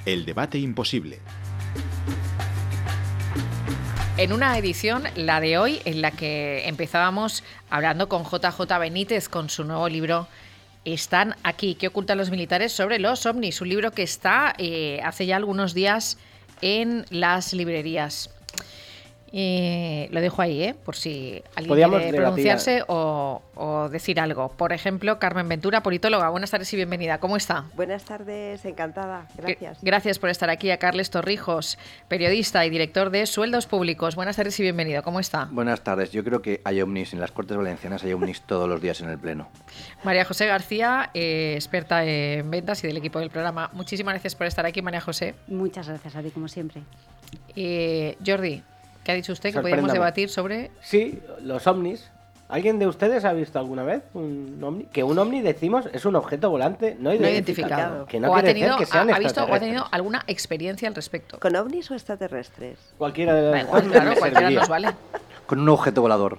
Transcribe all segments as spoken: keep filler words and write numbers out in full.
El debate imposible. En una edición, la de hoy, en la que empezábamos hablando con J J Benítez con su nuevo libro Están aquí, ¿qué ocultan los militares sobre los ovnis? Un libro que está eh, hace ya algunos días en las librerías. Eh, lo dejo ahí, ¿eh? Por si alguien Podríamos quiere pronunciarse o, o decir algo. Por ejemplo, Carmen Ventura, politóloga. Buenas tardes y bienvenida. ¿Cómo está? Buenas tardes, encantada. Gracias. Gracias por estar aquí. A Carles Torrijos, periodista y director de Sueldos Públicos. Buenas tardes y bienvenido. ¿Cómo está? Buenas tardes. Yo creo que hay ovnis en las Cortes Valencianas, hay ovnis todos los días en el Pleno. María José García, eh, experta en ventas y del equipo del programa. Muchísimas gracias por estar aquí, María José. Muchas gracias a ti, como siempre. Eh, Jordi, ¿qué ha dicho usted? Que podíamos debatir sobre... Sí, los ovnis. ¿Alguien de ustedes ha visto alguna vez un ovni? Que un ovni, decimos, es un objeto volante no identificado. No identificado. Que no o ha quiere tenido, decir que sean ha, ha visto o ha tenido extraterrestres. alguna experiencia al respecto. ¿Con ovnis o extraterrestres? Cualquiera de Da las igual, dos claro, me cualquiera serviría. nos vale. Con un objeto volador.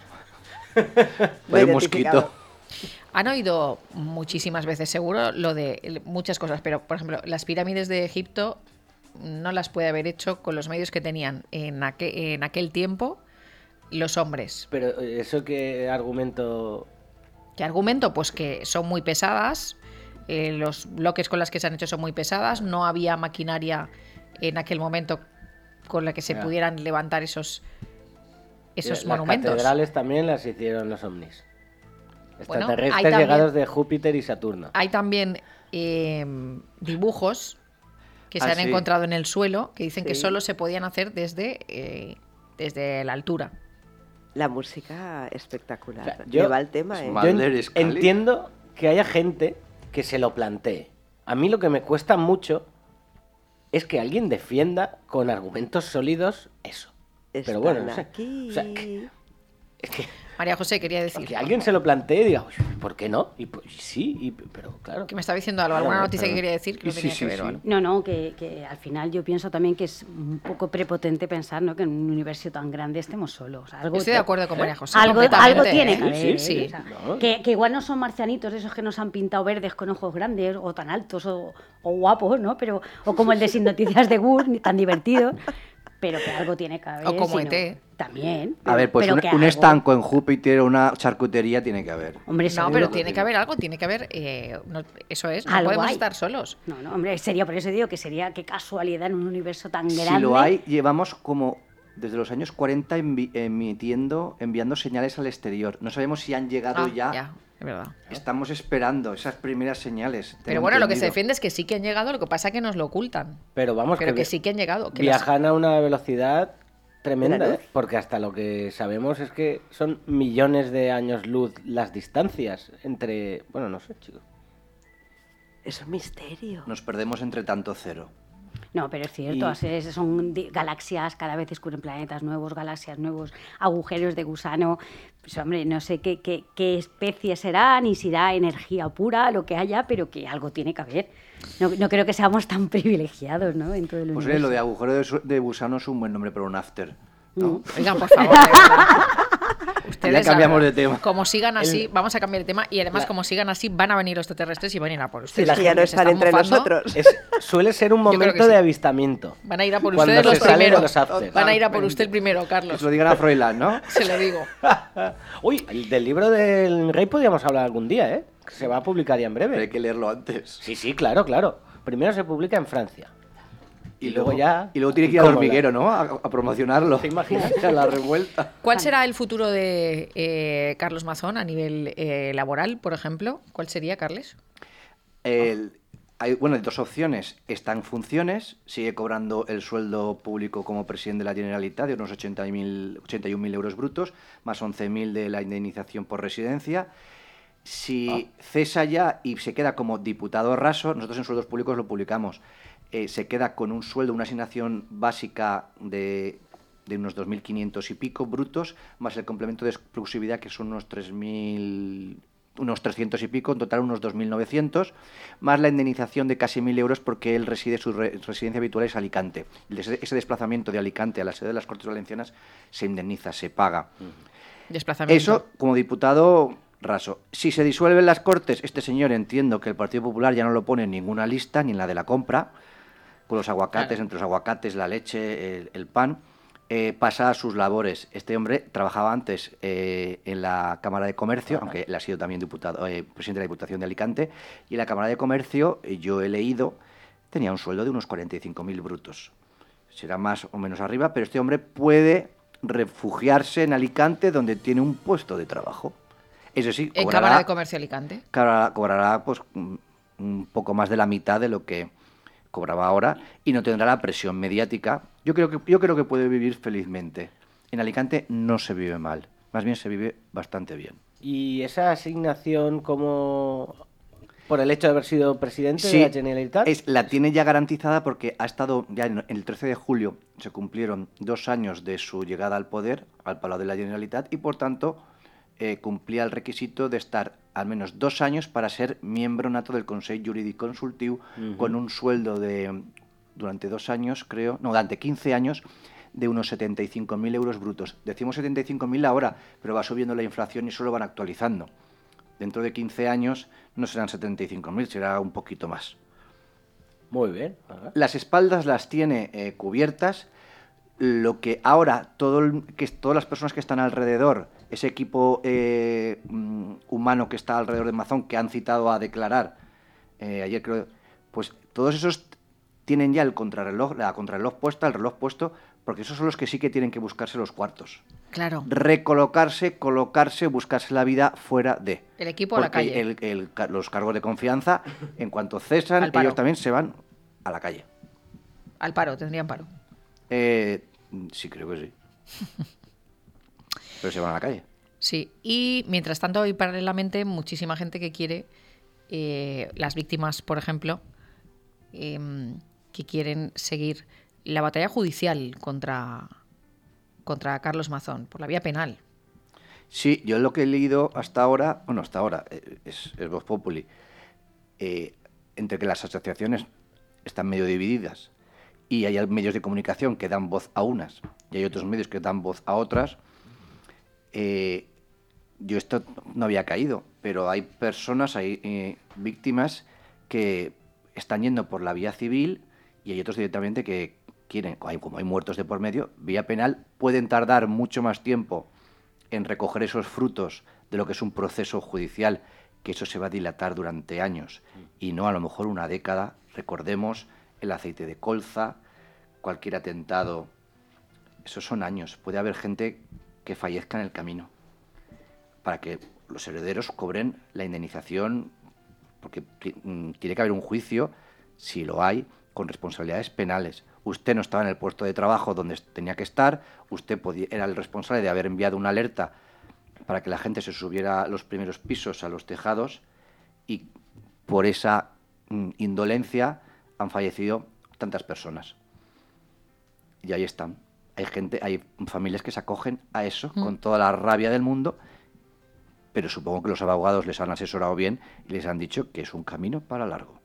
No De un identificado. mosquito. Han oído muchísimas veces, seguro, lo de muchas cosas, pero, por ejemplo, las pirámides de Egipto no las puede haber hecho con los medios que tenían en, aquel, en aquel tiempo los hombres. Pero eso qué argumento... ¿Qué argumento? Pues que son muy pesadas, eh, los bloques con las que se han hecho son muy pesadas, no había maquinaria en aquel momento con la que se Ya. pudieran levantar esos, esos Las monumentos. catedrales también las hicieron los ovnis. Bueno, Extraterrestres hay también- llegados de Júpiter y Saturno. Hay también eh, dibujos que se Ah, han sí. encontrado en el suelo que dicen que Sí. solo se podían hacer desde, eh, desde la altura. La música espectacular. O sea, yo- Lleva el tema, ¿eh? Ma- Yo en- Mulder y Scully. entiendo que haya gente que se lo plantee. A mí lo que me cuesta mucho es que alguien defienda con argumentos sólidos eso. Pero Están bueno, no sé. aquí. O sea, que- es que, María José quería decir que alguien se lo plantee y diga, "Uy, ¿por qué no?" Y pues sí, y- pero claro. que me estaba diciendo algo, alguna Claro, noticia que pero- quería decir que no Sí, tenía sí, que ver. sí. o algo. No, no, que, que al final yo pienso también que es un poco prepotente pensar, ¿no?, que en un universo tan grande estemos solos. O sea, algo Estoy de acuerdo con María José. Algo, completamente, algo tiene ¿eh? que haber. Sí, ¿eh? sí, O sea, no. que, que igual no son marcianitos esos que nos han pintado verdes con ojos grandes o tan altos o, o guapos, ¿no? Pero, o como el de Sin Noticias de Gus, ni tan divertido. Pero que algo tiene que haber. O como si no- E T. También. A ver, pues pero un, que un algo- estanco en Júpiter, una charcutería tiene que haber. Hombre, No, seguro. pero tiene que haber algo, tiene que haber... eh, no- eso es, no Algo podemos hay. estar solos. No, no, hombre, sería, por eso digo que sería, qué casualidad en un universo tan grande. Si lo hay, llevamos como desde los años cuarenta envi- emitiendo, enviando señales al exterior. No sabemos si han llegado Ah, ya. ya, es verdad. Estamos esperando esas primeras señales. Pero tengo bueno, lo que se entendido. defiende es que sí que han llegado, lo que pasa es que nos lo ocultan. Pero vamos, Pero que vi- sí que han llegado. Que las- viajan a una velocidad tremenda, De la ¿eh? luz. Porque hasta lo que sabemos es que son millones de años luz las distancias entre... Bueno, no sé, chicos. Es un misterio. Nos perdemos entre tanto cero. No, pero es cierto, Y- es- son di- galaxias, cada vez descubren planetas nuevos, galaxias nuevos, agujeros de gusano. Pues hombre, no sé qué, qué, qué especie será, ni si será energía pura, lo que haya, pero que algo tiene que haber. No, no creo que seamos tan privilegiados, ¿no?, en todo el Pues universo. eh, lo de agujero de, su- de gusano es un buen nombre para un after. ¿no? Oigan, por favor, de verdad. Ustedes, Ya cambiamos a- de tema. Como sigan así, vamos a cambiar de tema y además, La- como sigan así, van a venir los extraterrestres y van a ir a por Si ustedes. es que ya no porque se están entre mofando. nosotros. Es- suele ser un creo que momento sí. de avistamiento. Van a ir a por Cuando ustedes se los salen primeros. los afters. Van a ir a por usted el primero, Que Carlos. se lo digan a Froilán, ¿no? Se lo digo. Uy, el del libro del rey podríamos hablar algún día, ¿eh? Que se va a publicar ya en Pero hay breve. que leerlo antes. Sí, sí, claro, claro. Primero se publica en Francia. Y, Y luego, luego ya- Y luego tiene que ir al ¿Cómo hormiguero, ¿no? A, a promocionarlo. ¿Te imaginas? A la revuelta. ¿Cuál será el futuro de eh, Carlos Mazón a nivel eh, laboral, por ejemplo? ¿Cuál sería, Carles? El- hay, bueno, hay dos opciones. Está en funciones, sigue cobrando el sueldo público como presidente de la Generalitat de unos ochenta y un mil euros brutos, más once mil de la indemnización por residencia. Si cesa ya y se queda como diputado raso, nosotros en sueldos públicos lo publicamos, eh, se queda con un sueldo, una asignación básica de, de unos dos mil quinientos y pico brutos, más el complemento de exclusividad, que son unos tres mil unos trescientos y pico, en total unos dos mil novecientos, más la indemnización de casi mil euros porque él reside, su re- residencia habitual es Alicante. Ese, ese desplazamiento de Alicante a la sede de las Cortes Valencianas se indemniza, se paga. Desplazamiento. Eso como diputado raso. Si se disuelven las Cortes, este señor, entiendo que el Partido Popular ya no lo pone en ninguna lista, ni en la de la compra, con los aguacates, Claro. entre los aguacates, la leche, el, el pan, eh, pasa a sus labores. Este hombre trabajaba antes eh, en la Cámara de Comercio, Ajá. aunque él ha sido también diputado, eh, presidente de la Diputación de Alicante, y en la Cámara de Comercio, eh, yo he leído, tenía un sueldo de unos cuarenta y cinco mil brutos. Será más o menos arriba, pero este hombre puede refugiarse en Alicante, donde tiene un puesto de trabajo. Eso sí, En cobrará, Cámara de Comercio Alicante. cobrará, cobrará, pues, un un poco más de la mitad de lo que cobraba ahora y no tendrá la presión mediática. Yo creo que, yo creo que puede vivir felizmente. En Alicante no se vive mal, más bien se vive bastante bien. ¿Y esa asignación como por el hecho de haber sido presidente Sí, de la Generalitat? es, la tiene ya garantizada porque ha estado, ya en el trece de julio se cumplieron dos años de su llegada al poder, al Palau de la Generalitat, y por tanto eh, cumplía el requisito de estar al menos dos años para ser miembro nato del Consell Jurídic Consultiu, Ujú. con un sueldo de, durante dos años, creo, no, durante quince años, de unos setenta y cinco mil euros brutos. Decimos setenta y cinco mil ahora, pero va subiendo la inflación y solo van actualizando. Dentro de quince años no serán setenta y cinco mil, será un poquito más. Muy bien. Ajá. Las espaldas las tiene eh, cubiertas. Lo que ahora, todo el- que, todas las personas que están alrededor, ese equipo eh, mm, humano que está alrededor de Mazón, que han citado a declarar, eh, ayer creo, pues todos esos tienen ya el contrarreloj, la contrarreloj puesta, el reloj puesto, porque esos son los que sí que tienen que buscarse los cuartos. Claro. Recolocarse, colocarse, buscarse la vida fuera de. El equipo a la Porque calle. el- el ca- los cargos de confianza, en cuanto cesan, Al paro. ellos también se van a la calle. Al paro, tendrían paro. Eh, sí, creo que sí. Pero se van a la calle. Sí, y mientras tanto, y paralelamente, muchísima gente que quiere, eh, las víctimas, por ejemplo, em, que quieren seguir la batalla judicial contra, contra Carlos Mazón, por la vía penal. Sí, yo lo que he leído hasta ahora, bueno, hasta ahora, eh, es, es Vox Populi, eh, entre que las asociaciones están medio divididas y hay medios de comunicación que dan voz a unas y hay otros medios que dan voz a otras, eh, yo esto no había caído, pero hay personas, hay eh, víctimas que están yendo por la vía civil y hay otros directamente que quieren, hay- como hay muertos de por medio, vía penal, pueden tardar mucho más tiempo en recoger esos frutos de lo que es un proceso judicial, que eso se va a dilatar durante años y no a lo mejor una década. Recordemos el aceite de colza, cualquier atentado, esos son años. Puede haber gente que fallezca en el camino para que los herederos cobren la indemnización, porque ti- mm, tiene que haber un juicio, si lo hay, con responsabilidades penales. Usted no estaba en el puesto de trabajo donde tenía que estar, usted podía- era el responsable de haber enviado una alerta para que la gente se subiera a los primeros pisos, a los tejados, y por esa mm, indolencia han fallecido tantas personas. Y ahí están. Hay gente, hay familias que se acogen a eso Mm. con toda la rabia del mundo, pero supongo que los abogados les han asesorado bien y les han dicho que es un camino para largo.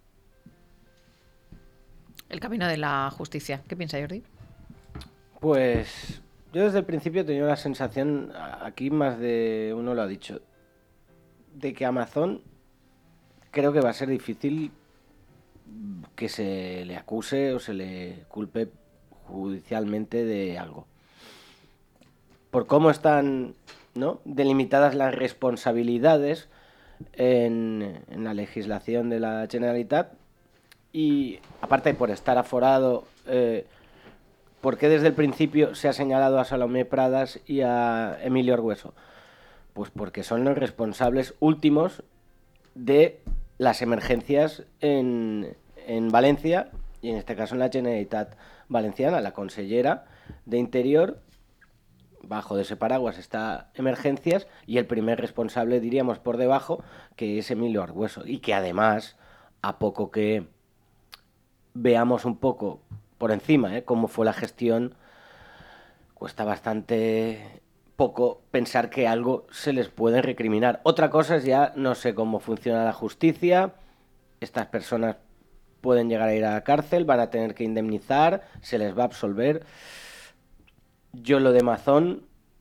El camino de la justicia. ¿Qué piensa Jordi? Pues yo desde el principio he tenido la sensación, a- aquí más de uno lo ha dicho, de que Amazon creo que va a ser difícil que se le acuse o se le culpe judicialmente de algo. Por cómo están, ¿no?, delimitadas las responsabilidades en, en la legislación de la Generalitat y aparte por estar aforado, eh, ¿por qué desde el principio se ha señalado a Salomé Pradas y a Emilio Argueso? Pues porque son los responsables últimos de las emergencias en, en Valencia y en este caso en la Generalitat Valenciana. La consellera de Interior, bajo de ese paraguas está emergencias y el primer responsable, diríamos, por debajo, que es Emilio Argueso, y que además, a poco que veamos un poco por encima, ¿eh?, cómo fue la gestión, cuesta bastante poco pensar que algo se les puede recriminar. Otra cosa es ya, no sé cómo funciona la justicia, estas personas pueden llegar a ir a la cárcel, van a tener que indemnizar, se les va a absolver. Yo lo de Mazón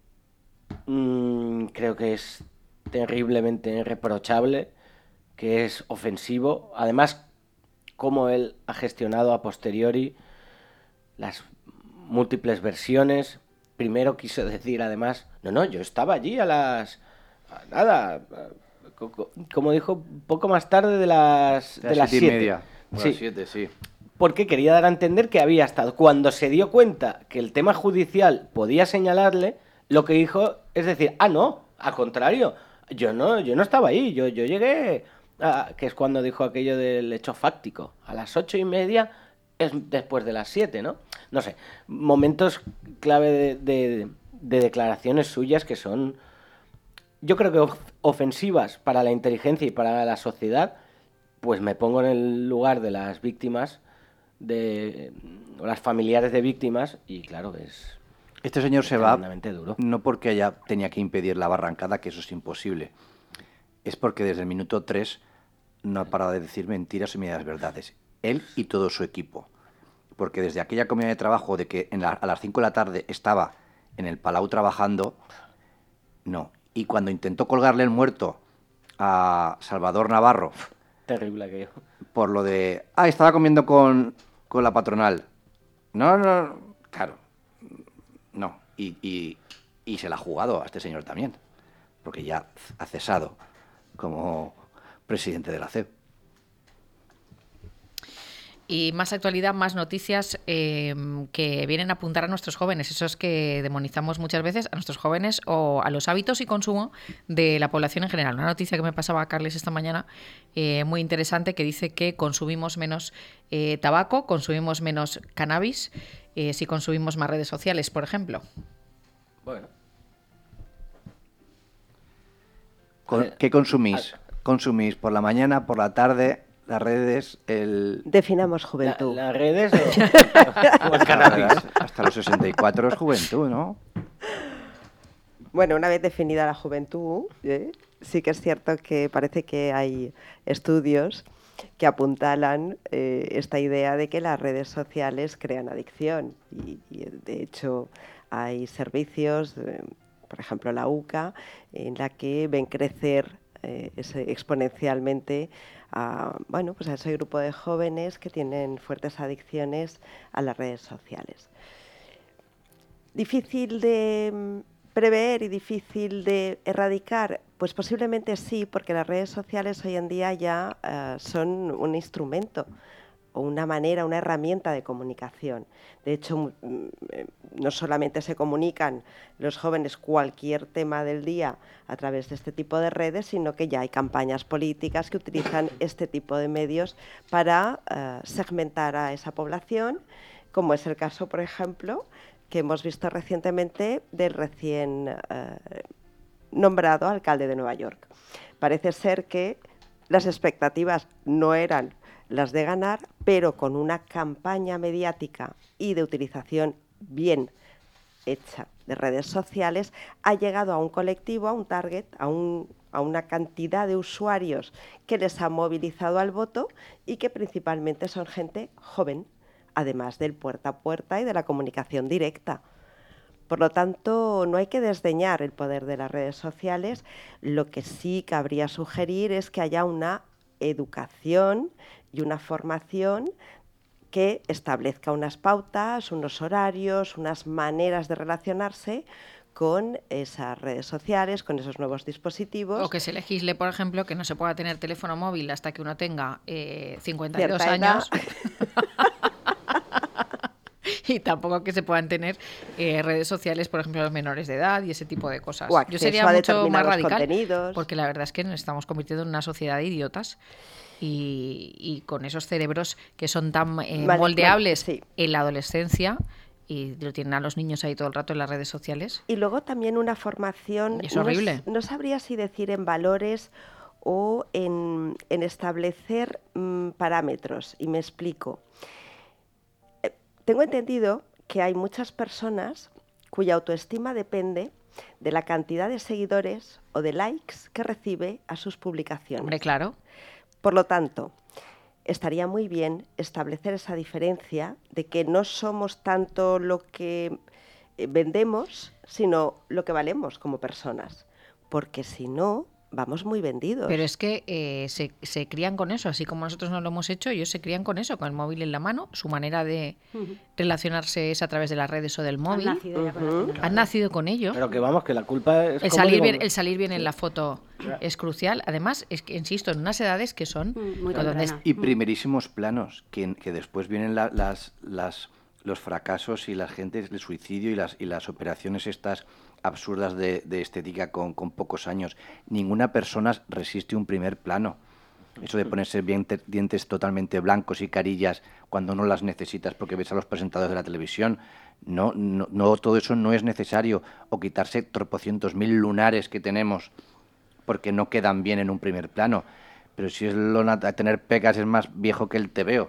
mmm, creo que es terriblemente reprochable, que es ofensivo. Además, cómo él ha gestionado a posteriori las múltiples versiones. Primero quiso decir, además, no, no, yo estaba allí a las... a nada, a- co- como dijo, poco más tarde de las, De de las las siete y siete. media. O Sí, las siete, sí. porque quería dar a entender que había estado. Cuando se dio cuenta que el tema judicial podía señalarle, lo que dijo es decir, ah, no, al contrario, yo no, yo no estaba ahí, yo, yo llegué, a- que es cuando dijo aquello del hecho fáctico, a las ocho y media es después de las siete, ¿no? No sé, momentos clave de, de- de declaraciones suyas que son, yo creo que of- ofensivas para la inteligencia y para la sociedad. Pues me pongo en el lugar de las víctimas, de o las familiares de víctimas, y claro, es Este señor se va tremendamente duro. no porque ella tenía que impedir la barrancada, que eso es imposible. Es porque desde el minuto tres no ha parado de decir mentiras y medias verdades. Él y todo su equipo. Porque desde aquella comida de trabajo de que en la- a las cinco de la tarde estaba en el Palau trabajando, no. Y cuando intentó colgarle el muerto a Salvador Navarro Terrible aquello. por lo de, ah, estaba comiendo con, con la patronal. No, no, claro, no. Y, y, y se la ha jugado a este señor también, porque ya ha cesado como presidente de la C E P. Y más actualidad, más noticias eh, que vienen a apuntar a nuestros jóvenes, esos que demonizamos muchas veces, a nuestros jóvenes o a los hábitos y consumo de la población en general. Una noticia que me pasaba a Carles esta mañana, eh, muy interesante, que dice que consumimos menos eh, tabaco, consumimos menos cannabis, eh, si consumimos más redes sociales, por ejemplo. Bueno, Con- ¿Qué consumís? ¿Consumís por la mañana, por la tarde, las redes, el... Definamos la- juventud. las redes o, o el cannabis. Hasta los sesenta y cuatro es juventud, ¿no? Bueno, una vez definida la juventud, ¿eh? Sí que es cierto que parece que hay estudios que apuntalan eh, esta idea de que las redes sociales crean adicción. Y, y, de hecho hay servicios, eh, por ejemplo la U C A, en la que ven crecer eh, ese- exponencialmente a, bueno, pues a ese grupo de jóvenes que tienen fuertes adicciones a las redes sociales. ¿Difícil de mm, prever y difícil de erradicar? Pues posiblemente sí, porque las redes sociales hoy en día ya eh, son un instrumento o una manera, una herramienta de comunicación. De hecho, mu- mm, eh, no solamente se comunican los jóvenes cualquier tema del día a través de este tipo de redes, sino que ya hay campañas políticas que utilizan este tipo de medios para eh, segmentar a esa población, como es el caso, por ejemplo, que hemos visto recientemente del recién eh, nombrado alcalde de Nueva York. Parece ser que las expectativas no eran las de ganar, pero con una campaña mediática y de utilización bien hecha de redes sociales, ha llegado a un colectivo, a un target, a, un, a una cantidad de usuarios que les ha movilizado al voto y que principalmente son gente joven, además del puerta a puerta y de la comunicación directa. Por lo tanto, no hay que desdeñar el poder de las redes sociales. Lo que sí cabría sugerir es que haya una educación y una formación que establezca unas pautas, unos horarios, unas maneras de relacionarse con esas redes sociales, con esos nuevos dispositivos. O que se legisle, por ejemplo, que no se pueda tener teléfono móvil hasta que uno tenga eh, cincuenta y dos Cierta edad. años. Y tampoco que se puedan tener eh, redes sociales, por ejemplo, los menores de edad y ese tipo de cosas. O Yo acceso sería a mucho más determinados radical, contenidos. porque la verdad es que nos estamos convirtiendo en una sociedad de idiotas y, y con esos cerebros que son tan eh, Mal- moldeables mal- sí. en la adolescencia y lo tienen a los niños ahí todo el rato en las redes sociales. Y luego también una formación, Es no horrible. No, sabría si decir en valores o en, en establecer mm, parámetros, y me explico. Eh, tengo entendido que hay muchas personas cuya autoestima depende de la cantidad de seguidores o de likes que recibe a sus publicaciones. Hombre, claro. Por lo tanto, estaría muy bien establecer esa diferencia de que no somos tanto lo que eh, vendemos, sino lo que valemos como personas. Porque si no, vamos muy vendidos. Pero es que eh, se, se crían con eso, así como nosotros no lo hemos hecho, ellos se crían con eso, con el móvil en la mano. Su manera de uh-huh. relacionarse es a través de las redes o del móvil. Han nacido, uh-huh. Han nacido con ello. Pero que vamos, que la culpa es... El salir, bien, el salir bien en la foto es crucial. Además, es que insisto, en unas edades que son... Muy donde... Y primerísimos planos, que, que después vienen la, las, las, los fracasos y la gente, el suicidio y las, y las operaciones estas... absurdas de, de estética con, con pocos años. Ninguna persona resiste un primer plano. Eso de ponerse dientes, dientes totalmente blancos y carillas cuando no las necesitas porque ves a los presentadores de la televisión. No, no, no, todo eso no es necesario. O quitarse tropocientos mil lunares que tenemos porque no quedan bien en un primer plano. Pero si es lo nat- tener pecas es más viejo que el tebeo.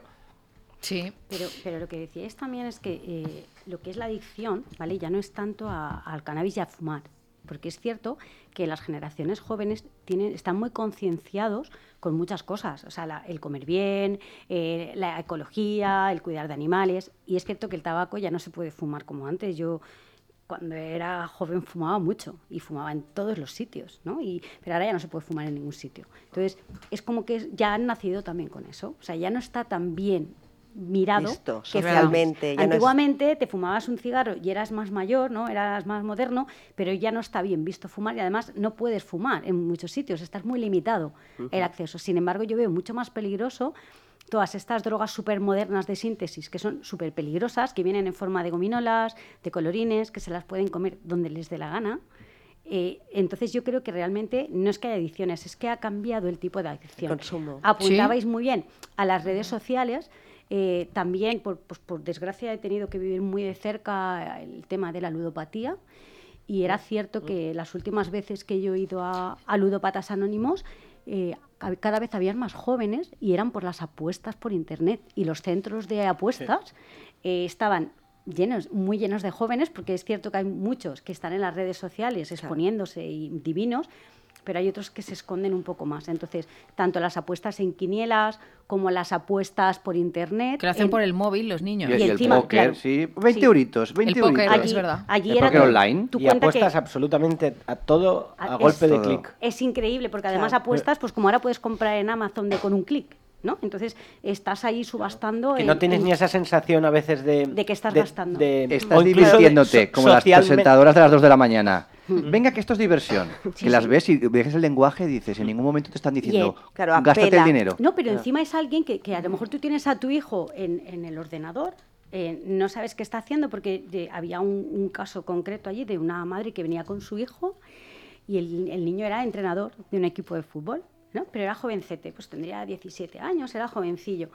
Sí. Pero, pero lo que decíais también es que eh, lo que es la adicción, ¿vale? Ya no es tanto a, al cannabis y a fumar, porque es cierto que las generaciones jóvenes tienen, están muy concienciados con muchas cosas, o sea, la, el comer bien, eh, la ecología, el cuidar de animales, y es cierto que el tabaco ya no se puede fumar como antes. Yo cuando era joven fumaba mucho y fumaba en todos los sitios, ¿no? Y, pero ahora ya no se puede fumar en ningún sitio. Entonces, es como que ya han nacido también con eso, o sea, ya no está tan bien mirado Visto, que socialmente. Ya antiguamente no es... te fumabas un cigarro y eras más mayor, ¿no? Eras más moderno, pero ya no está bien visto fumar y además no puedes fumar en muchos sitios, estás muy limitado uh-huh. el acceso. Sin embargo, yo veo mucho más peligroso todas estas drogas súper modernas de síntesis, que son súper peligrosas, que vienen en forma de gominolas, de colorines, que se las pueden comer donde les dé la gana. Eh, entonces yo creo que realmente no es que haya adicciones, es que ha cambiado el tipo de adicción. El consumo. Apuntabais ¿Sí? muy bien a las redes sociales. Eh, también, por, pues, por desgracia, he tenido que vivir muy de cerca el tema de la ludopatía y era cierto que las últimas veces que yo he ido a, a ludópatas anónimos, eh, cada vez habían más jóvenes y eran por las apuestas por internet y los centros de apuestas eh, estaban llenos, muy llenos de jóvenes, porque es cierto que hay muchos que están en las redes sociales exponiéndose y divinos, pero hay otros que se esconden un poco más. Entonces, tanto las apuestas en quinielas como las apuestas por internet... Que lo hacen en... por el móvil los niños. Y, y, y encima, el póker, claro, sí, veinte sí. euritos, veinte el póker, euritos. allí, es verdad. Allí el era póker tú, online. tú Y apuestas que... absolutamente a todo a, a golpe de todo. clic. Es increíble, porque además Claro. apuestas, pues como ahora puedes comprar en Amazon de con un clic, ¿no? Entonces, estás ahí subastando... Que en, no tienes en... ni esa sensación a veces de... De que estás de, gastando. de- Estás o incluso divirtiéndote, de- so- como las socialmente- presentadoras de las dos de la mañana. Venga, que esto es diversión. Que las ves y ves el lenguaje y dices, en ningún momento te están diciendo, Y, claro, gástate apela. el dinero. No, pero encima es alguien que, que a lo mejor tú tienes a tu hijo en, en el ordenador, eh, no sabes qué está haciendo, porque de, había un, un caso concreto allí de una madre que venía con su hijo y el, el niño era entrenador de un equipo de fútbol, ¿no? Pero era jovencete, pues tendría diecisiete años, era jovencillo.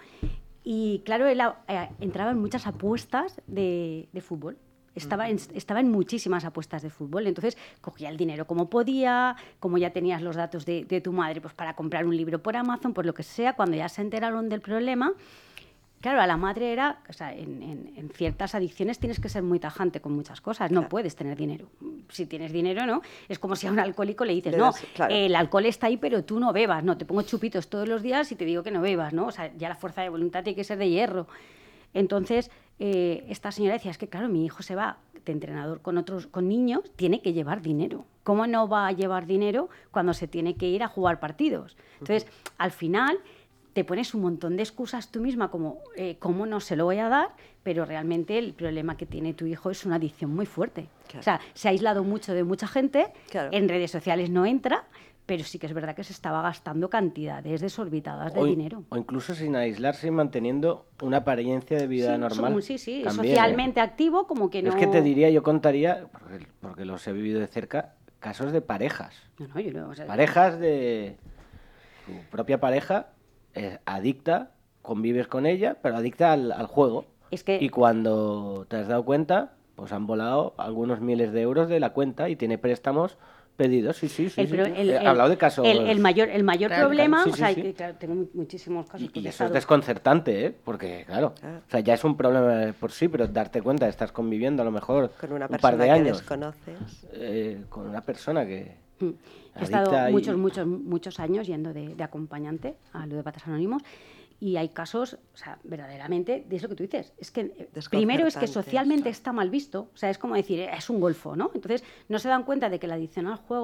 Y claro, él eh, entraba en muchas apuestas de, de fútbol. Estaba en, estaba en muchísimas apuestas de fútbol, entonces cogía el dinero como podía, como ya tenías los datos de, de tu madre, pues para comprar un libro por Amazon, por lo que sea. Cuando ya se enteraron del problema, claro, a la madre era, o sea, en, en, en ciertas adicciones tienes que ser muy tajante con muchas cosas, no Claro. puedes tener dinero. Si tienes dinero, ¿no? Es como si a un alcohólico le dices, Le no, das- claro. el alcohol está ahí, pero tú no bebas, no, te pongo chupitos todos los días y te digo que no bebas, ¿no? O sea, ya la fuerza de voluntad tiene que ser de hierro. Entonces, eh, esta señora decía, es que claro, mi hijo se va de entrenador con otros, con niños, tiene que llevar dinero. ¿Cómo no va a llevar dinero cuando se tiene que ir a jugar partidos? Entonces, uh-huh. al final, te pones un montón de excusas tú misma, como, eh, ¿cómo no se lo voy a dar? Pero realmente el problema que tiene tu hijo es una adicción muy fuerte. Claro. O sea, se ha aislado mucho de mucha gente, claro. en redes sociales no entra, pero sí que es verdad que se estaba gastando cantidades desorbitadas de o, dinero. O incluso sin aislarse y manteniendo una apariencia de vida sí, normal. Sí, sí, también, socialmente ¿eh? activo, como que no... Es que te diría, yo contaría, porque, porque los he vivido de cerca, casos de parejas. No, no, yo no, o sea, parejas de... Su propia pareja es adicta, convives con ella, pero adicta al, al juego. Es que... Y cuando te has dado cuenta, pues han volado algunos miles de euros de la cuenta y tiene préstamos pedidos, sí, sí, sí. El, sí. el, el, He hablado de casos... El, el mayor, el mayor claro, problema, claro, sí, o sea, sí, sí. que, claro, tengo muchísimos casos. Y, y eso estado... es desconcertante, ¿eh? Porque, claro, claro, o sea, ya es un problema por sí, pero darte cuenta, estás conviviendo a lo mejor con una un persona par de que años, desconoces. Eh, con una persona que... Mm. He estado y... muchos, muchos, muchos años yendo de, de acompañante a ludópatas anónimos y hay casos, o sea, verdaderamente, es lo que tú dices, es que primero es que socialmente está mal visto, o sea, es como decir, es un golfo, ¿no? Entonces no se dan cuenta de que la adicción al juego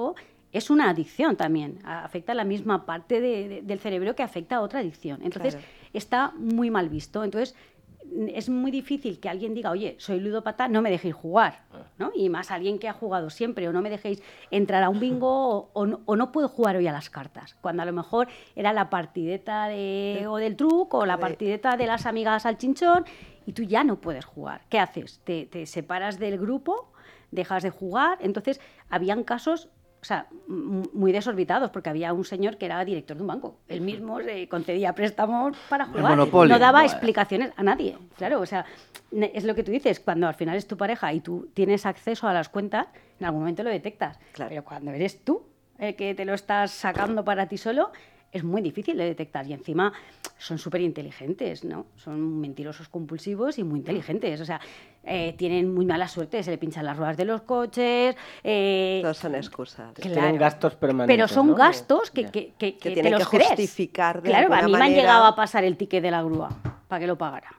es una adicción también, afecta a la misma parte de, de, del cerebro que afecta a otra adicción. Entonces, claro, está muy mal visto. Entonces, es muy difícil que alguien diga, oye, soy ludópata, no me dejéis jugar, ¿no? Y más alguien que ha jugado siempre, o no me dejéis entrar a un bingo, o, o, no, o no puedo jugar hoy a las cartas, cuando a lo mejor era la partideta de, o del truco, o la partideta de las amigas al chinchón, y tú ya no puedes jugar. ¿Qué haces? Te, te separas del grupo, dejas de jugar. Entonces, habían casos... O sea, muy desorbitados, porque había un señor que era director de un banco. Él mismo se concedía préstamos para jugar. No daba explicaciones a nadie. Claro, o sea, es lo que tú dices. Cuando al final es tu pareja y tú tienes acceso a las cuentas, en algún momento lo detectas. Claro. Pero cuando eres tú el que te lo estás sacando para ti solo, es muy difícil de detectar. Y encima son súper inteligentes, ¿no? Son mentirosos compulsivos y muy inteligentes. O sea, eh, tienen muy mala suerte, se le pinchan las ruedas de los coches. Eh, Todos son excusas. Claro, tienen gastos permanentes. Pero son, ¿no?, gastos que, que, que, que, que te los que justificar de Claro, a mí manera... me han llegado a pasar el ticket de la grúa para que lo pagara.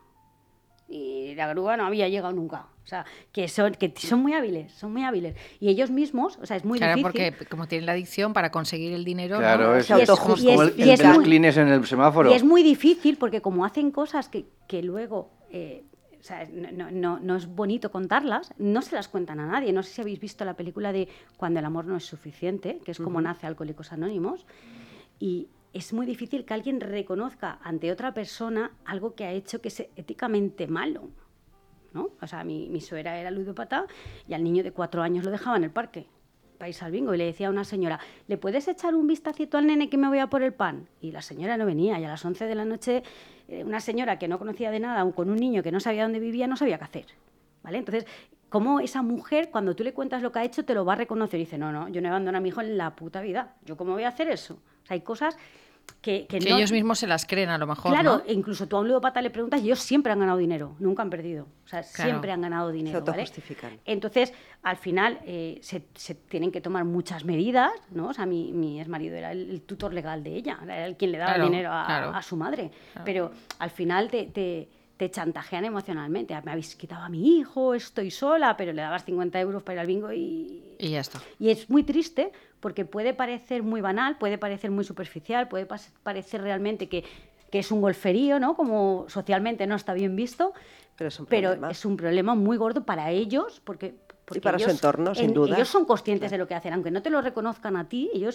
Y la grúa no había llegado nunca. O sea, que son, que son muy hábiles, son muy hábiles. Y ellos mismos, o sea, es muy claro, difícil. Claro, porque como tienen la adicción para conseguir el dinero... Claro, ¿no? es, y es, es como, y es, como el, y es el de los muy, clines en el semáforo. Y es muy difícil porque como hacen cosas que, que luego... Eh, o sea, no, no, no es bonito contarlas, no se las cuentan a nadie. No sé si habéis visto la película de Cuando el amor no es suficiente, que es como uh-huh. nace Alcohólicos Anónimos. Y... es muy difícil que alguien reconozca ante otra persona algo que ha hecho que es éticamente malo, ¿no? O sea, mi, mi suegra era ludópata y al niño de cuatro años lo dejaba en el parque para irse al bingo y le decía a una señora, ¿le puedes echar un vistacito al nene que me voy a por el pan? Y la señora no venía y a las once de la noche eh, una señora que no conocía de nada, con un niño que no sabía dónde vivía, no sabía qué hacer, ¿vale? Entonces, cómo esa mujer, cuando tú le cuentas lo que ha hecho, te lo va a reconocer y dice, no, no, yo no abandono a mi hijo en la puta vida, ¿yo cómo voy a hacer eso? O sea, hay cosas que... Que, que no... ellos mismos se las creen a lo mejor, Claro, ¿no? e incluso tú a un ludópata le preguntas y ellos siempre han ganado dinero, nunca han perdido. O sea, claro. siempre han ganado dinero, se autojustifican. ¿vale? Entonces, al final, eh, se, se tienen que tomar muchas medidas, ¿no? O sea, mi, mi exmarido era el, el tutor legal de ella, era el quien le daba claro, dinero a, claro. a su madre. Claro. Pero al final te... te te chantajean emocionalmente. Me habéis quitado a mi hijo, estoy sola, pero le dabas cincuenta euros para ir al bingo y... Y ya está. Y es muy triste porque puede parecer muy banal, puede parecer muy superficial, puede parecer realmente que, que es un golferío, ¿no? Como socialmente no está bien visto, pero es un pero problema, es un problema muy gordo para ellos porque... porque y para ellos, su entorno, sin en, duda. Ellos son conscientes claro. de lo que hacen, aunque no te lo reconozcan a ti, ellos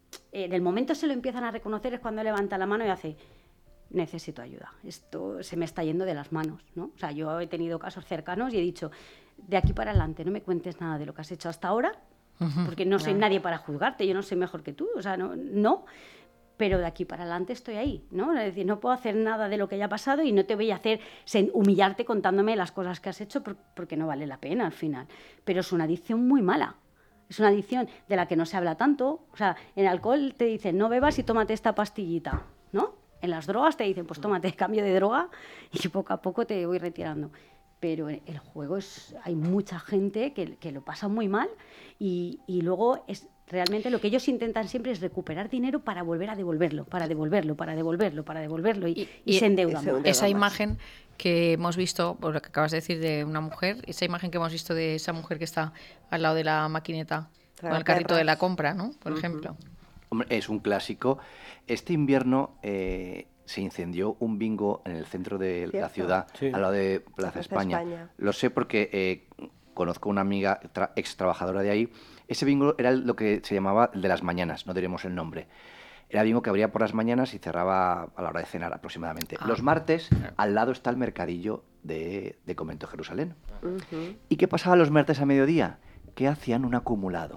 en el momento se lo empiezan a reconocer es cuando levanta la mano y hace... necesito ayuda, esto se me está yendo de las manos, ¿no? O sea, yo he tenido casos cercanos y he dicho, de aquí para adelante no me cuentes nada de lo que has hecho hasta ahora, uh-huh. porque no soy nadie para juzgarte, yo no soy mejor que tú, o sea, no, no, pero de aquí para adelante estoy ahí, ¿no? Es decir, no puedo hacer nada de lo que haya pasado y no te voy a hacer humillarte contándome las cosas que has hecho porque no vale la pena al final, pero es una adicción muy mala. Es una adicción de la que no se habla tanto, o sea, en alcohol te dicen, no bebas y tómate esta pastillita, ¿no? En las drogas te dicen, pues tómate cambio de droga y poco a poco te voy retirando. Pero el juego es, hay mucha gente que, que lo pasa muy mal y, y luego es realmente lo que ellos intentan siempre es recuperar dinero para volver a devolverlo, para devolverlo, para devolverlo, para devolverlo y, y, y, y se endeudan. Esa, esa imagen que hemos visto, por lo que acabas de decir de una mujer, esa imagen que hemos visto de esa mujer que está al lado de la maquineta con el carrito de la compra, ¿no? Por uh-huh. ejemplo. Hombre, es un clásico. Este invierno eh, se incendió un bingo en el centro de ¿Cierto? La ciudad, sí. al lado de Plaza, Plaza España. España. Lo sé porque eh, conozco una amiga tra- ex trabajadora de ahí. Ese bingo era lo que se llamaba el de las mañanas, no diremos el nombre. Era bingo que abría por las mañanas y cerraba a la hora de cenar aproximadamente. Ah. Los martes, al lado está el mercadillo de, de Convento Jerusalén. Uh-huh. ¿Y qué pasaba los martes a mediodía? Que hacían un acumulado.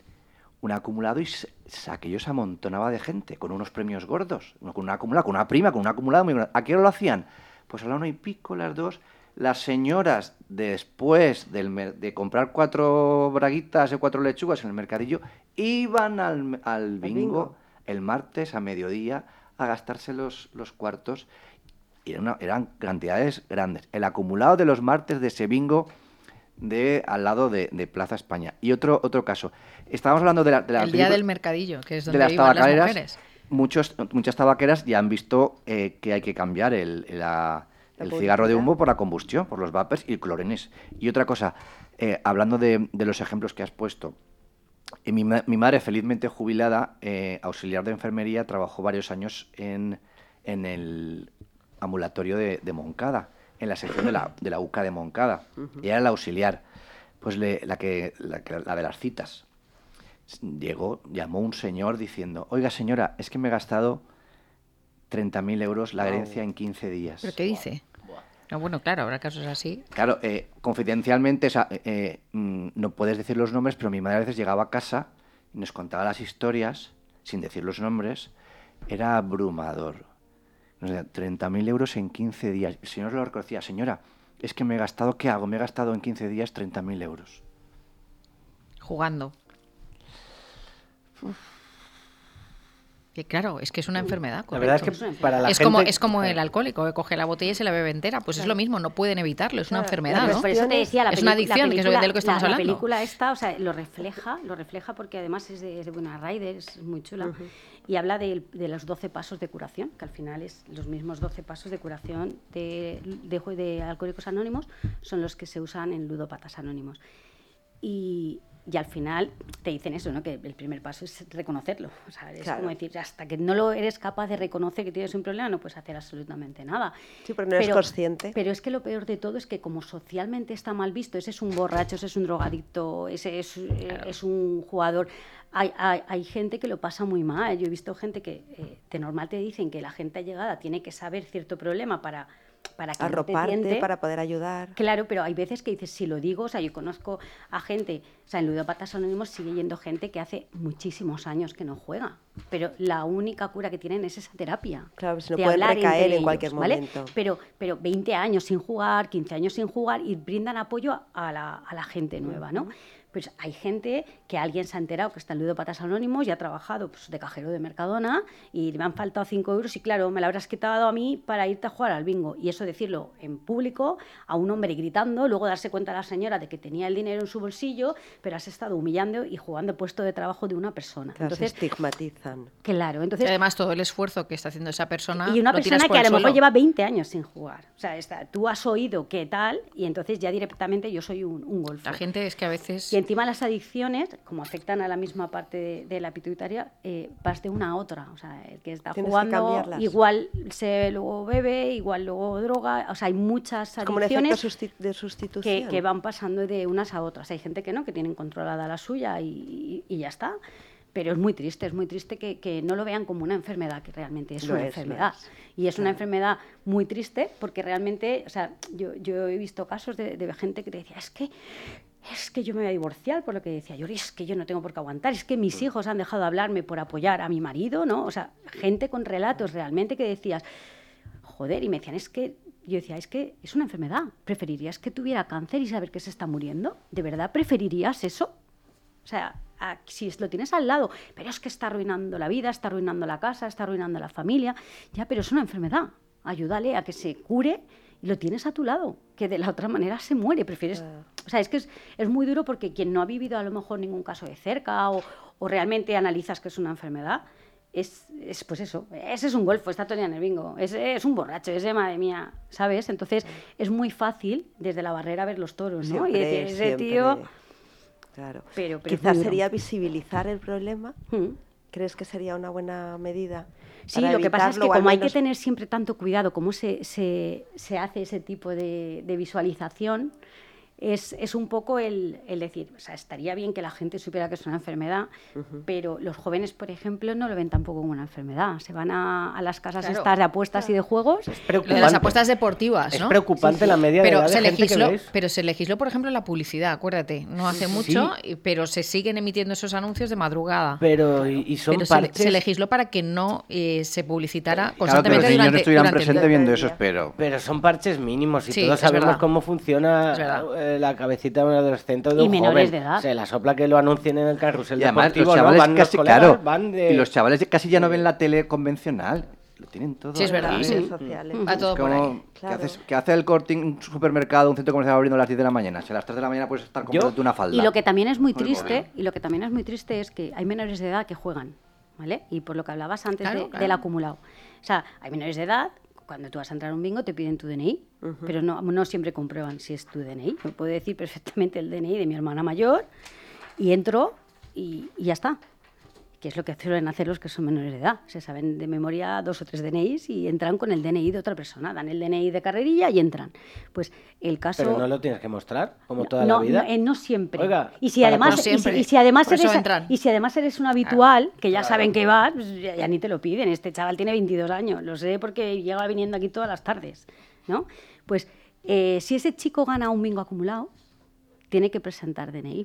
Un acumulado y se, aquello se amontonaba de gente, con unos premios gordos, no con un acumulado, con una prima, con un acumulado muy grande. ¿A qué hora lo hacían? Pues a la una y pico, las dos, las señoras, después del, de comprar cuatro braguitas o cuatro lechugas en el mercadillo, iban al, al bingo, bingo el martes a mediodía a gastarse los, los cuartos, y era una, eran cantidades grandes. El acumulado de los martes de ese bingo de al lado de, de Plaza España. Y otro otro caso. Estábamos hablando de la... De la el día del mercadillo, que es donde de las iban las tabacaleras. mujeres. Muchos, muchas tabaqueras ya han visto eh, que hay que cambiar el, la, el cigarro de humo por la combustión, por los vapers y el clorines. Y otra cosa, eh, hablando de, de los ejemplos que has puesto, Y mi, mi madre, felizmente jubilada, eh, auxiliar de enfermería, trabajó varios años en, en el ambulatorio de, de Moncada, en la sección de la, de la U C A de Moncada. Uh-huh. Y era la auxiliar, pues le, la, que, la, que, la de las citas. Llegó, llamó un señor diciendo, oiga señora, es que me he gastado treinta mil euros la herencia oh. en quince días. ¿Pero qué dice? No, bueno, claro, habrá casos así. Claro, eh, confidencialmente, o sea, eh, mm, no puedes decir los nombres, pero mi madre a veces llegaba a casa y nos contaba las historias, sin decir los nombres, era abrumador. O sea, treinta mil euros en quince días. El señor lo reconocía, señora, es que me he gastado, ¿qué hago? Me he gastado en quince días treinta mil euros. Jugando. Uf. Que claro, es que es una enfermedad. Correcto. La verdad es que para la es gente... Como, es como el alcohólico, que coge la botella y se la bebe entera. Pues claro. Es lo mismo, no pueden evitarlo, es una claro. enfermedad, ¿no? Por eso te decía, la es una adicción, película, que es de lo que estamos la, hablando. La película esta, o sea, lo refleja, lo refleja porque además es de, es de Winona Ryder, es muy chula, uh-huh. y habla de, de los doce pasos de curación, que al final es los mismos doce pasos de curación de, de, de, de Alcohólicos Anónimos, son los que se usan en Ludópatas Anónimos. Y... Y al final te dicen eso, ¿no? Que el primer paso es reconocerlo. O sea, es claro. como decir, hasta que no lo eres capaz de reconocer que tienes un problema, no puedes hacer absolutamente nada. Sí, pero no eres consciente. Pero es que lo peor de todo es que como socialmente está mal visto, ese es un borracho, ese es un drogadicto, ese es, claro. es un jugador... Hay, hay, hay gente que lo pasa muy mal. Yo he visto gente que eh, de normal te dicen que la gente allegada tiene que saber cierto problema para... para que arroparte, no te tiente, para poder ayudar. Claro, pero hay veces que dices, si lo digo, o sea, yo conozco a gente, o sea, en Ludópatas Anónimos sigue yendo gente que hace muchísimos años que no juega, pero la única cura que tienen es esa terapia. Claro, si no pueden recaer en cualquier ¿vale? momento. Pero, pero veinte años sin jugar, quince años sin jugar y brindan apoyo a la, a la gente nueva, ¿no? Pues hay gente que alguien se ha enterado que está en Ludópatas Anónimos y ha trabajado pues, de cajero de Mercadona y me han faltado cinco euros y claro, me lo habrás quitado a mí para irte a jugar al bingo. Y eso decirlo en público, a un hombre gritando, luego darse cuenta a la señora de que tenía el dinero en su bolsillo, pero has estado humillando y jugando el puesto de trabajo de una persona. Claro, entonces, se estigmatizan. Claro, entonces... Y además todo el esfuerzo que está haciendo esa persona... Y una lo persona que a lo suelo. mejor lleva veinte años sin jugar. O sea, está, tú has oído qué tal y entonces ya directamente yo soy un, un golfo. La gente es que a veces... Y encima las adicciones, como afectan a la misma parte de, de la pituitaria, eh, vas de una a otra. O sea, el que está Tienes jugando igual se luego bebe, igual luego droga. O sea, hay muchas es como adicciones un efecto de sustitución. Que, que van pasando de unas a otras. Hay gente que no, que tienen controlada la suya y, y, y ya está. Pero es muy triste, es muy triste que, que no lo vean como una enfermedad, que realmente es lo una es, enfermedad. Es. Y es claro. una enfermedad muy triste porque realmente, o sea, yo, yo he visto casos de, de gente que te decía, es que es que yo me voy a divorciar, por lo que decía yo, es que yo no tengo por qué aguantar, es que mis hijos han dejado de hablarme por apoyar a mi marido, ¿no? O sea, gente con relatos realmente que decías, joder, y me decían, es que, yo decía, es que es una enfermedad, ¿preferirías que tuviera cáncer y saber que se está muriendo? ¿De verdad preferirías eso? O sea, a, si lo tienes al lado, pero es que está arruinando la vida, está arruinando la casa, está arruinando la familia, ya, pero es una enfermedad, ayúdale a que se cure y lo tienes a tu lado, que de la otra manera se muere, prefieres... Uh. O sea, es que es, es muy duro porque quien no ha vivido a lo mejor ningún caso de cerca o, o realmente analizas que es una enfermedad, es, es pues eso, ese es un golfo, está todo el día en el bingo, ese es un borracho, ese madre mía, ¿sabes? Entonces es muy fácil desde la barrera ver los toros, ¿no? Siempre, y decir, ese siempre. tío... Claro. Pero, pero quizás sería visibilizar el problema. ¿Mm? ¿Crees que sería una buena medida? Sí, lo que pasa es que como hay que tener siempre tanto cuidado cómo se, se, se hace ese tipo de, de visualización, es, es un poco el, el decir, o sea, estaría bien que la gente supiera que es una enfermedad, uh-huh. pero los jóvenes, por ejemplo, no lo ven tampoco como una enfermedad. Se van a, a las casas claro. estas de apuestas claro. y de juegos. Es preocupante. De las apuestas deportivas, ¿no? Es preocupante sí, sí. la media pero de edad se de gente legisló, que veis. Pero se legisló, por ejemplo, la publicidad, acuérdate. No hace sí, mucho, sí. pero se siguen emitiendo esos anuncios de madrugada. Pero, y, y son pero parches... se, se legisló para que no eh, se publicitara claro, constantemente que los durante, niños estuvieran durante presentes el viendo eso, espero. Pero son parches mínimos y sí, todos sabemos verdad. cómo funciona eh, la cabecita de un adolescente o de y un menores joven. De edad. Se la sopla que lo anuncien en el carrusel y además, deportivo, los chavales ¿no? Van casi, los colegas, claro, van de... y los chavales casi ya no ven la tele convencional. Lo tienen todo. Sí, es verdad. Las Sí. redes sociales. Va todo por ahí. ¿Qué, claro. haces, ¿Qué hace el Corte, un supermercado, un centro comercial abriendo a las diez de la mañana? Si a las tres de la mañana puedes estar comprándote una falda. Y lo que también es muy triste, y lo que también es muy triste es que hay menores de edad que juegan, ¿vale? Y por lo que hablabas antes claro, de, claro. del acumulado. O sea, hay menores de edad, cuando tú vas a entrar a un bingo te piden tu D N I, uh-huh. pero no, no siempre comprueban si es tu D N I. Me puede decir perfectamente el D N I de mi hermana mayor y entro y, y ya está. Que es lo que suelen hacer los que son menores de edad. Se saben de memoria dos o tres D N Is y entran con el D N I de otra persona. Dan el D N I de carrerilla y entran. Pues el caso... Pero no lo tienes que mostrar, como toda no, la vida. No, eh, no siempre. Oiga, y si además, no siempre. Y si, y si además Por eso eres, entran. y si además eres un habitual, que ya claro. saben que vas, pues ya, ya ni te lo piden. Este chaval tiene veintidós años. Lo sé porque llega viniendo aquí todas las tardes, ¿no? Pues eh, si ese chico gana un bingo acumulado, tiene que presentar D N I.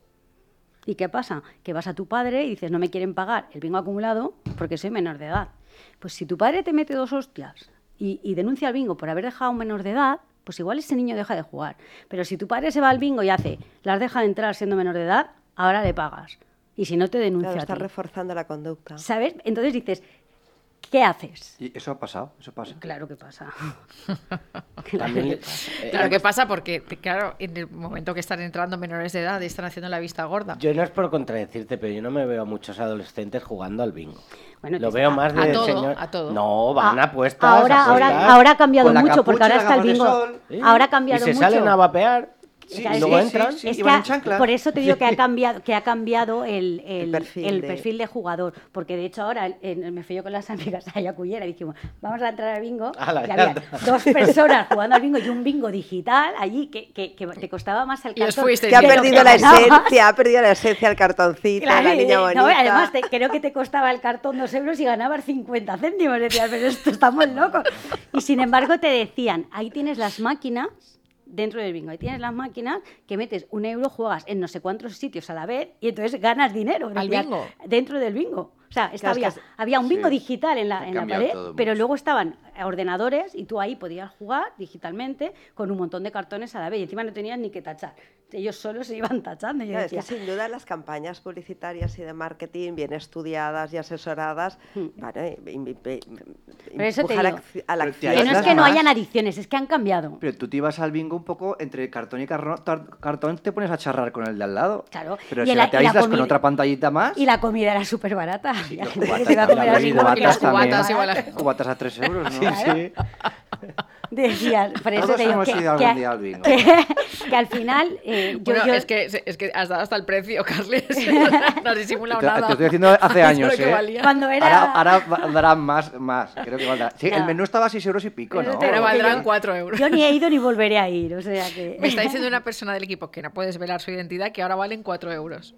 ¿Y qué pasa? Que vas a tu padre y dices, no me quieren pagar el bingo acumulado porque soy menor de edad. Pues si tu padre te mete dos hostias y, y denuncia al bingo por haber dejado a un menor de edad, pues igual ese niño deja de jugar. Pero si tu padre se va al bingo y hace, las deja de entrar siendo menor de edad, ahora le pagas. Y si no, te denuncia Claro, a está ti. reforzando la conducta. ¿Sabes? Entonces dices, ¿qué haces? Y eso ha pasado, eso pasa. Claro que pasa. También, Claro que pasa. eh, Claro que pasa porque, claro, en el momento que están entrando menores de edad y están haciendo la vista gorda. Yo no es por contradecirte, pero yo no me veo a muchos adolescentes jugando al bingo. Bueno, Lo te- veo a- más a de todo, señor... a todo. No, van Ah, a apuestas, ahora, apuestas. ahora, ahora ha cambiado Con la mucho porque capucha, ahora está el gafas de bingo. sol. Sí. Ahora ha cambiado Y se mucho. salen a vapear Sí, y sí, luego sí, entran. sí. Es iban que en chanclas. por eso te digo que ha cambiado, que ha cambiado el, el, El perfil el de- perfil de jugador. Porque de hecho ahora en- me fui yo con las amigas a Yacullera y dijimos, vamos a entrar al bingo. Ala, y ya había está. dos personas jugando al bingo y un bingo digital allí que, que, que te costaba más el Y os cartón. fuisteis Que ha que lo perdido que la ganabas. esencia, ha perdido la esencia el cartoncito, Claro, la y- niña no, bonita. además, te- creo que te costaba el cartón dos euros y ganabas cincuenta céntimos. Decías, pero esto estamos locos. Y sin embargo te decían, ahí tienes las máquinas, dentro del bingo, ahí tienes las máquinas que metes un euro, juegas en no sé cuántos sitios a la vez y entonces ganas dinero. ¿Al Decías, bingo? Dentro del bingo. O sea, esta Claro, es había, que es- había un bingo Sí. digital en la, Ha en la cambiado pared, todo pero mucho. luego estaban ordenadores y tú ahí podías jugar digitalmente con un montón de cartones a la vez y encima no tenías ni que tachar. Ellos solos se iban tachando. Y yo Claro, es que decía, sin duda las campañas publicitarias y de marketing bien estudiadas y asesoradas van a im- im- Pero eso te empujar digo. acci- a la Pero te acción. que no es aíslas que no más. hayan adicciones, es que han cambiado. Pero tú te ibas al bingo un poco entre cartón y carro- tar- cartón, te pones a charrar con el de al lado. Claro. Pero Y si el- ahora te y la aíslas con comida- otra pantallita más. Y la comida era súper barata. Sí, Había los gente que cubatas se iba a comer también, al los bingo porque cubatas los también. cubatas igual. baratas. Cubatas a tres euros, ¿no? Sí, sí. Decías, por eso Todos te digo hemos que, ido algún que- día al bingo. que- que al final eh, yo, Bueno, yo- es, que, es que has dado hasta el precio, Carles. No has disimulado Te, nada. te estoy diciendo hace Eso años, es lo que ¿eh? valía. cuando era... Ahora, ahora va- darán más, más. Creo que valdrá. Sí, No. el menú estaba a seis euros y pico, Eso ¿no? te Ahora digo que valdrán yo- cuatro euros. Yo ni he ido ni volveré a ir, o sea que... Me está diciendo una persona del equipo que no puedes velar su identidad que ahora valen cuatro euros.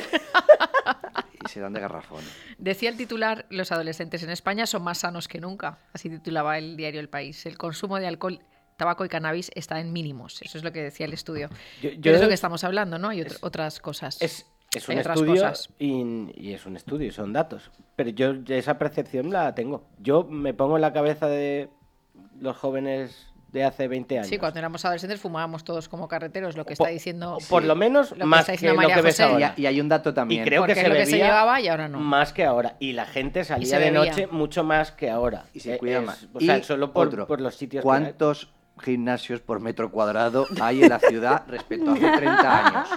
Y se dan de garrafón. Decía el titular, los adolescentes en España son más sanos que nunca. Así titulaba el diario El País. El consumo de alcohol, tabaco y cannabis está en mínimos. Eso es lo que decía el estudio. Yo- Pero yo- es lo que estamos hablando, ¿no? Hay otr- es- otras cosas. Es, es un Hay otras estudio cosas. y, y es un estudio, y son datos. Pero yo esa percepción la tengo. Yo me pongo en la cabeza de los jóvenes de hace veinte años. Sí, cuando éramos adolescentes fumábamos todos como carreteros, lo que Po- está diciendo... Por lo menos lo que más está que diciendo lo María que ves José. ahora. Y, y hay un dato también. Y creo Porque que es se lo que se bebía llevaba y ahora no. más que ahora. Y la gente salía se de bebía. noche mucho más que ahora. Y se Eh, cuida es- más. O sea, Y solo por, otro, por los sitios que hay. ¿cuántos gimnasios por metro cuadrado hay en la ciudad respecto a hace treinta años?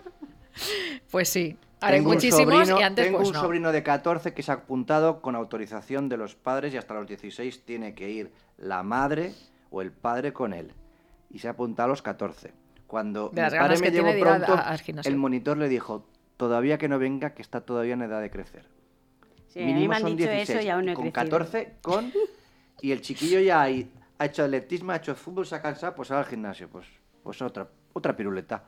Pues sí, ahora hay Tengo un muchísimos sobrino- y antes tengo pues un no. sobrino de catorce que se ha apuntado con autorización de los padres y hasta los dieciséis tiene que ir la madre o el padre con él. Y se ha apuntado a los catorce. Cuando De mi las padre ganas me que llevó tiene de ir a- pronto, a- al gimnasio. el monitor le dijo, todavía que no venga, que está todavía en edad de crecer. Sí, a mí Mínimo me han son dicho dieciséis. eso y aún no he con crecido. catorce, con... Y el chiquillo ya hay- ha hecho atletismo, ha hecho fútbol, se ha cansado, pues ahora al gimnasio. Pues, pues otra, otra piruleta.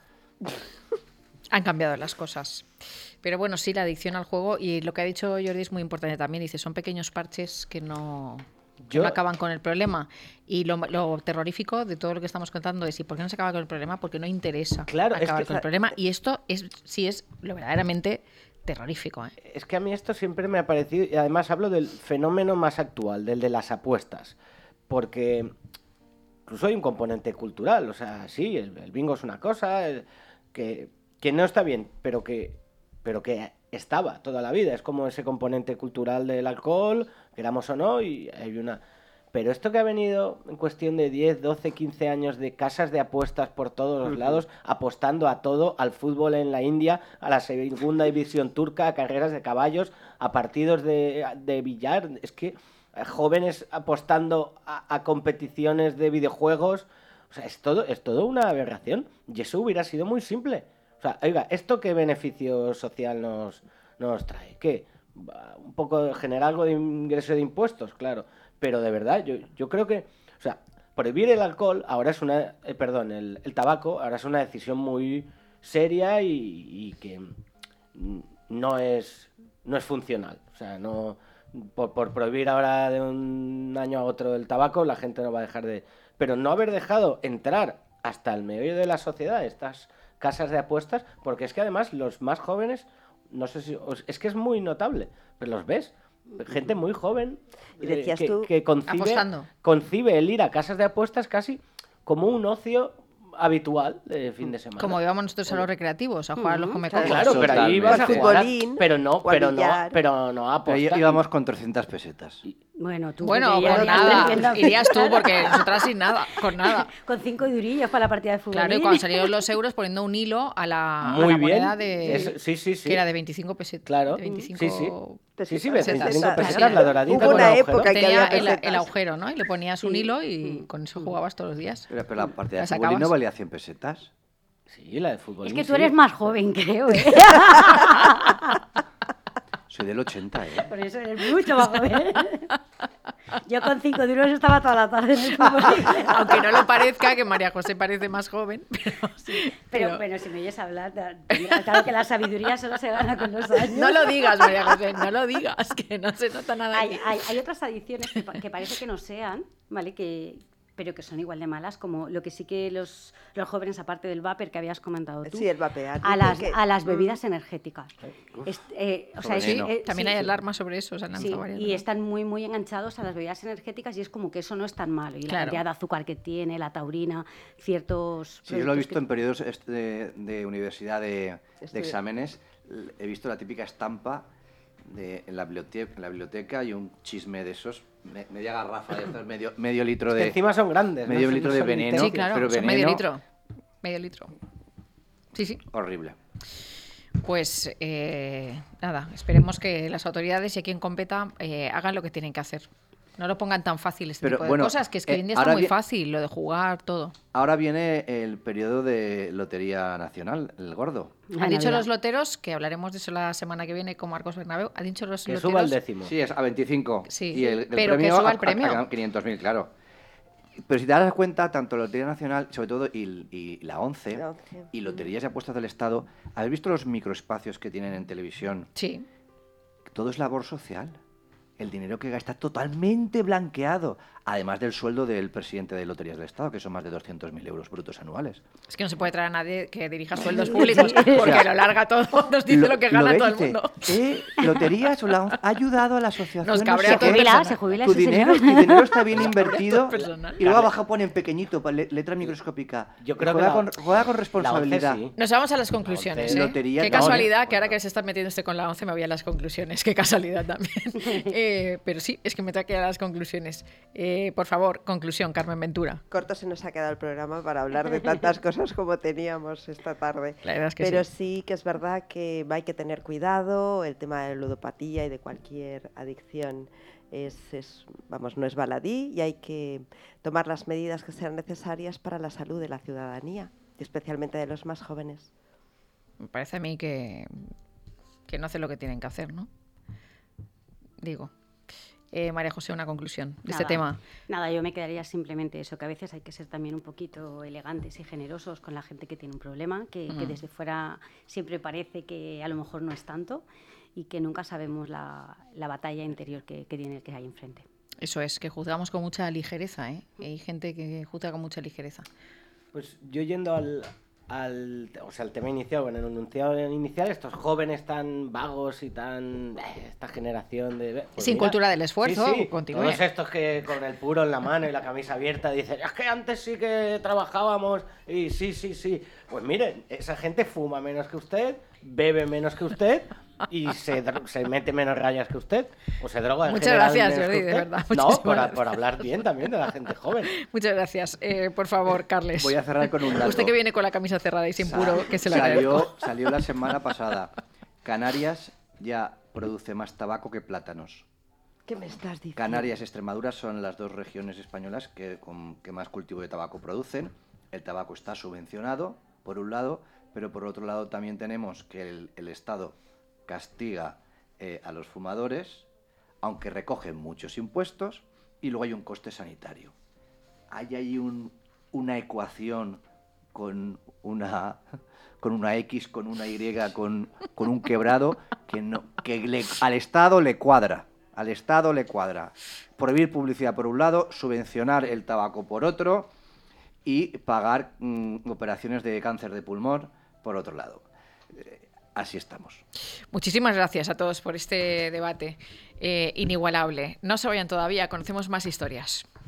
Han cambiado las cosas. Pero bueno, sí, la adicción al juego y lo que ha dicho Jordi es muy importante también. Dice, son pequeños parches que no, que Yo- no acaban con el problema. Y lo, lo terrorífico de todo lo que estamos contando es, ¿y por qué no se acaba con el problema? Porque no interesa Claro, es acabar que con el esa- problema. Y esto es sí es lo verdaderamente terrorífico. ¿eh? Es que a mí esto siempre me ha parecido, y además hablo del fenómeno más actual, del de las apuestas, porque incluso hay un componente cultural, o sea, sí, el, el bingo es una cosa el- que, que no está bien, pero que, pero que estaba toda la vida, es como ese componente cultural del alcohol, queramos o no, y hay una... Pero esto que ha venido en cuestión de diez, doce, quince años de casas de apuestas por todos los lados, apostando a todo, al fútbol en la India, a la segunda división turca, a carreras de caballos, a partidos de, de billar, es que eh, jóvenes apostando a, a competiciones de videojuegos, o sea, es todo, es todo una aberración. Y eso hubiera sido muy simple. O sea, oiga, ¿esto qué beneficio social nos, nos trae? ¿Qué? Un poco generar algo de ingreso de impuestos, claro. Pero de verdad, yo, yo creo que... O sea, prohibir el alcohol ahora es una... Eh, perdón, el, el tabaco ahora es una decisión muy seria y, y que no es, no es funcional. O sea, no... Por, por prohibir ahora de un año a otro el tabaco, la gente no va a dejar de... Pero no haber dejado entrar hasta el medio de la sociedad estas casas de apuestas, porque es que además los más jóvenes, no sé si... Es que es muy notable, pero los ves. Gente muy joven Y decías eh, que, tú, que concibe, apostando. concibe el ir a casas de apuestas casi como un ocio habitual de fin de semana. Como íbamos nosotros a los recreativos, a jugar a los Ujú, comecocos. Claro, pero ahí ibas a Al jugar, a- futbolín, pero no, o al pero no, billar. pero no a Pero apostar. íbamos con trescientas pesetas. Bueno, tú Bueno, porque ya con lo estás nada. diciendo. Irías tú, porque nosotras sin nada, con nada. Con cinco durillos para la partida de fútbol. Claro, y cuando salieron los euros poniendo un hilo a la, a Muy la bien. moneda de... Es- sí, sí, sí. Que era de veinticinco pesetas. Claro. De veinticinco Sí, sí. Sí, sí, Pesetas. veinticinco pesetas. pesetas, la doradita Hubo con una agujero. época que Tenía había el, pesetas. el agujero, ¿no? Y le ponías un Sí. hilo y con eso jugabas todos los días. Pero, pero la partida de La fútbol no sacabas. valía cien pesetas. Sí, la de fútbol. Es que sí. tú eres más joven, creo, ¿eh? Soy del ochenta, ¿eh? Por eso eres mucho más joven. Yo con cinco duros estaba toda la tarde en el fútbol. Aunque no lo parezca, que María José parece más joven, pero sí. Pero, pero- pero si me oyes hablar, da- claro que la sabiduría solo se gana con los años. No lo digas, María José, no lo digas, que no se nota nada Hay, aquí. hay, hay otras adicciones que, pa- que parece que no sean, ¿vale? Que, pero que son igual de malas, como lo que sí que los, los jóvenes, aparte del vapor que habías comentado tú, Sí, el vapear. a Dicen las, que- a las mm, bebidas energéticas. Es- eh, o sea, es- Veneno. eh, También sí, hay sí. alarmas sobre eso, se han Sí, lanzado varias. y ¿no? están muy, muy enganchados a las bebidas energéticas y es como que eso no es tan malo. Y la Claro. cantidad de azúcar que tiene, la taurina, ciertos... Sí, yo lo he productos visto que- en periodos est- de, de universidad de, de Estudio. exámenes. L- He visto la típica estampa de, en, la biblioteca, en la biblioteca y un chisme de esos, me- media garrafa de esos, medio, medio litro Que de... encima son grandes. medio ¿no? litro Son- de son veneno. intensos. Sí, claro, pero son medio veneno- litro. Medio litro. Sí, sí. Horrible. Pues eh, nada, esperemos que las autoridades y quien competa eh, hagan lo que tienen que hacer. No lo pongan tan fácil este Pero, tipo de bueno, cosas, que es que eh, hoy en día está ahora muy bien- fácil, lo de jugar, todo. Ahora viene el periodo de Lotería Nacional, el gordo. La Han dicho Navidad. los loteros, que hablaremos de eso la semana que viene con Marcos Bernabéu, han dicho los Que loteros... suba el décimo. Sí, es a veinticinco. Sí, y el, el pero que premio suba a- el premio. a- a quinientos mil, claro. Pero si te das cuenta, tanto la Lotería Nacional, sobre todo, y, y la ONCE, La ONCE. y Loterías y Apuestas del Estado, ¿habéis visto los microespacios que tienen en televisión? Sí, Todo es labor social. El dinero que gasta totalmente blanqueado, además del sueldo del presidente de Loterías del Estado, que son más de doscientos mil euros brutos anuales. es que no se puede traer a nadie que dirija sueldos públicos, porque O sea, lo larga todo, nos dice lo, que gana ves, todo el dice, mundo. "Eh, Loterías o la ONCE ha ayudado a la asociación. Nos no cabrea sé todo Se el qué". jubila, personal. se jubila Tu ese dinero, señor. tu dinero está bien invertido personal. y luego abajo ponen pequeñito, pa- le- letra microscópica. Yo creo que juega, la- con, juega con La responsabilidad. ONCE sí. Nos vamos a las conclusiones. ONCE, ¿eh? lotería, Qué no, casualidad ¿eh? que ahora que se está metiendo usted con la once me voy a las conclusiones. Qué casualidad también. Eh, pero sí, es que me toca ir a las conclusiones. Eh, por favor, conclusión, Carmen Ventura. Corto se nos ha quedado el programa para hablar de tantas cosas como teníamos esta tarde. La verdad es que Pero sí. sí que es verdad que hay que tener cuidado, el tema de la ludopatía y de cualquier adicción es, es, vamos, no es baladí y hay que tomar las medidas que sean necesarias para la salud de la ciudadanía, y especialmente de los más jóvenes. Me parece a mí que, que no hacen lo que tienen que hacer, ¿no? Digo. Eh, María José, una conclusión de este Nada, tema. Nada, yo me quedaría simplemente eso, que a veces hay que ser también un poquito elegantes y generosos con la gente que tiene un problema, que, que Mm. desde fuera siempre parece que a lo mejor no es tanto y que nunca sabemos la, la batalla interior que, que tiene el que hay enfrente. Eso es, que juzgamos con mucha ligereza, ¿eh? Hay gente que juzga con mucha ligereza. Pues yo yendo al, al, o sea, al tema inicial, bueno, el enunciado inicial, estos jóvenes tan vagos y tan... eh, esta generación de... pues Sin cultura del esfuerzo, sí, sí, continúe. todos estos que con el puro en la mano y la camisa abierta dicen, es que antes sí que trabajábamos y sí, sí, sí. Pues miren, esa gente fuma menos que usted, bebe menos que usted y se, dro- se mete menos rayas que usted o se droga en Muchas general gracias, menos que Jordi, de usted. verdad, No, muchísimas por, gracias. por hablar bien también de la gente joven. Muchas gracias. Eh, por favor, Carles. Voy a cerrar con un dato. Usted que viene con la camisa cerrada y sin Sa- puro, que se lo agradezco. salió, salió la semana pasada. Canarias ya produce más tabaco que plátanos. ¿Qué me estás diciendo? Canarias y Extremadura son las dos regiones españolas que, con, que más cultivo de tabaco producen. El tabaco está subvencionado, por un lado, pero por otro lado también tenemos que el, el Estado castiga eh, a los fumadores, aunque recogen muchos impuestos, y luego hay un coste sanitario. Hay ahí un, una ecuación con una, con una X, con una Y, con, con un quebrado, que, no, que le, al Estado le cuadra. Al Estado le cuadra. Prohibir publicidad por un lado, subvencionar el tabaco por otro y pagar mmm, operaciones de cáncer de pulmón por otro lado. Eh, así estamos. Muchísimas gracias a todos por este debate eh, inigualable. No se vayan todavía, conocemos más historias.